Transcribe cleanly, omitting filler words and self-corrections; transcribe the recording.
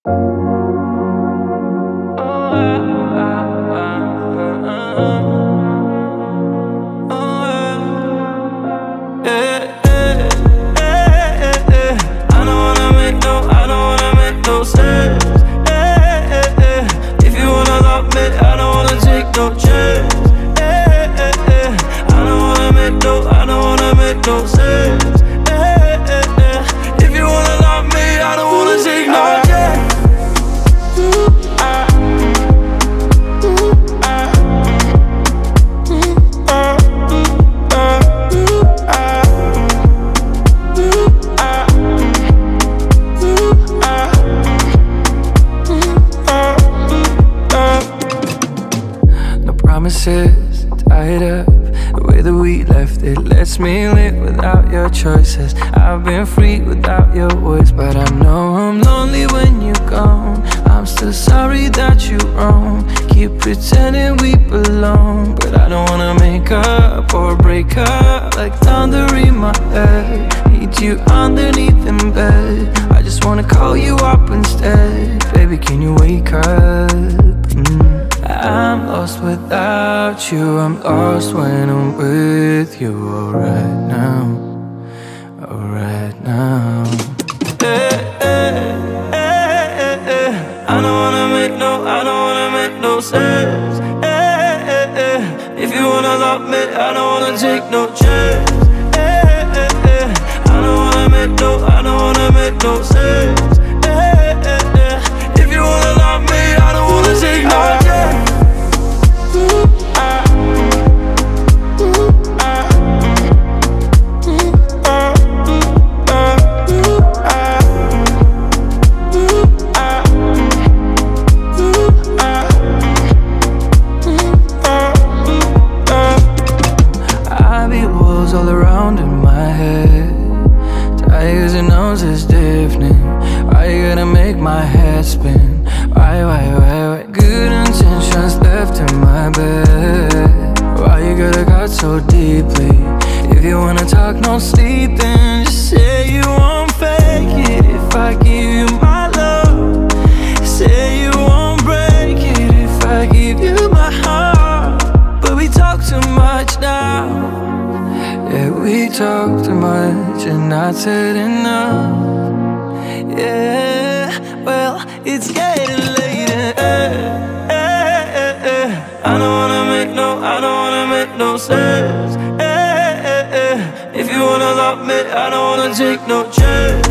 Promises tied up, the way that we left it lets me live without your choices. I've been free without your voice, but I know I'm lonely when you're gone. I'm still sorry that you roam. Keep pretending we belong, but I don't wanna make up or break up like thunder in my head. Need you underneath in bed. I just wanna call you up instead. Baby, can you wake up? I'm lost without you, I'm lost when I'm with you. Alright now, alright now. I don't wanna make no sense. If you wanna love me, I don't wanna take no chance. I don't wanna make no sense. If you wanna love me, I don't wanna take no chance. All around in my head, tigers and noses deafening. Why you gotta make my head spin? Why? Good intentions left in my bed. Why you gotta cut so deeply? If you wanna talk, no sleep, then just say you won't fake it. If I give you my love, say you won't break it. If I give you my heart, but we talk too much now. Yeah, we talk too much and not said enough. Yeah, well, it's getting later. I don't wanna make no sense. If you wanna love me, I don't wanna take no chance.